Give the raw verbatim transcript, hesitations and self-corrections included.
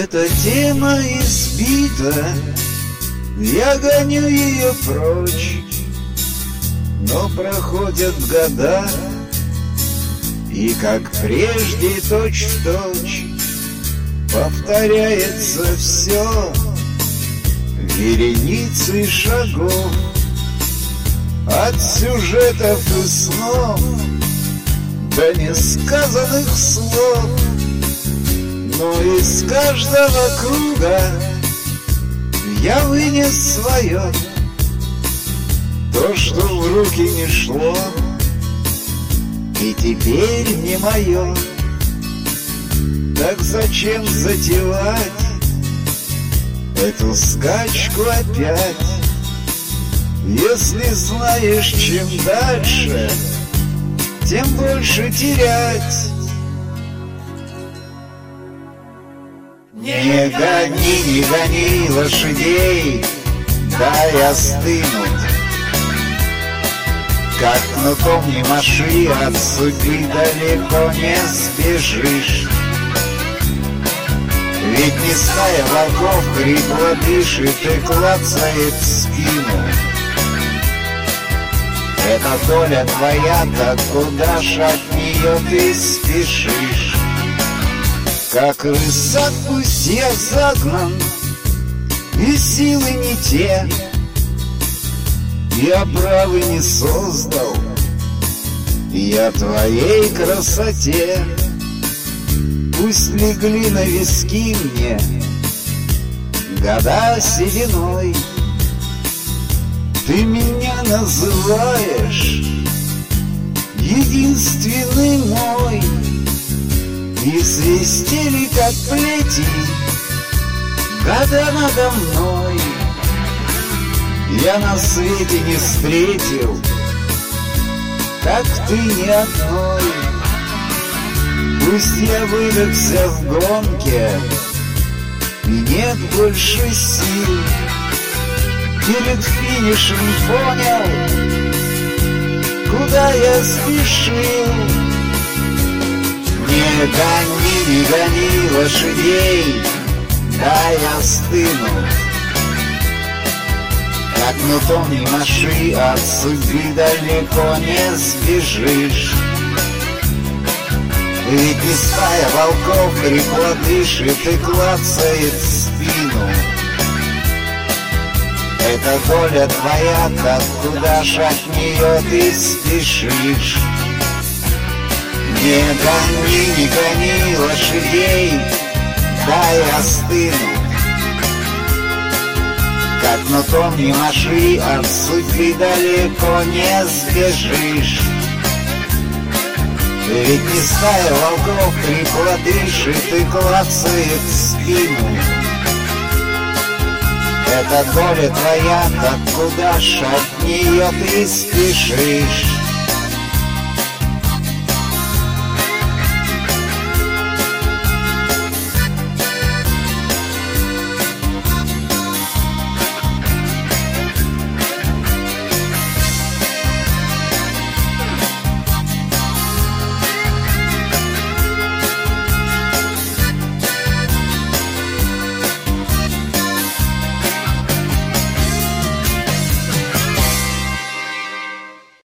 Эта тема избита, я гоню ее прочь, но проходят года, и как прежде точь-в-точь повторяется все. Вереницы шагов от сюжетов и снов до несказанных слов, но из каждого круга я вынес свое, то, что в руки не шло, и теперь не мое. Так зачем затевать эту скачку опять, если знаешь, чем дальше, тем больше терять? Не гони, не гони лошадей, дай остынуть. Как кнутом не маши, от судьбы далеко не сбежишь. Ведь не стая волков хрипло дышит и клацает в спину. Это доля твоя, так куда ж от нее ты спешишь? Как рысак пусть я загнан, и силы не те, я оправы не создал, я твоей красоте. Пусть легли на виски мне года сединой, ты меня называешь единственный мой. И свистели, как плети, года надо мной. Я на свете не встретил, как ты ни одной. Пусть я выдохся в гонке, и нет больше сил, перед финишем понял, куда я спешил. Не гони, не гони лошадей, дай остынуть. Как кнутом не маши, от судьбы далеко не сбежишь. Ведь не стая волков хрипло дышит и клацает в спину. Это доля твоя, так куда ж от нее ты спешишь? Не гони, не гони лошадей, дай остынуть. Как кнутом не маши, от судьбы далеко не сбежишь. Ведь не стая волков хрипло дышит и клацает в спину. Это доля твоя, так куда ж от нее ты спешишь?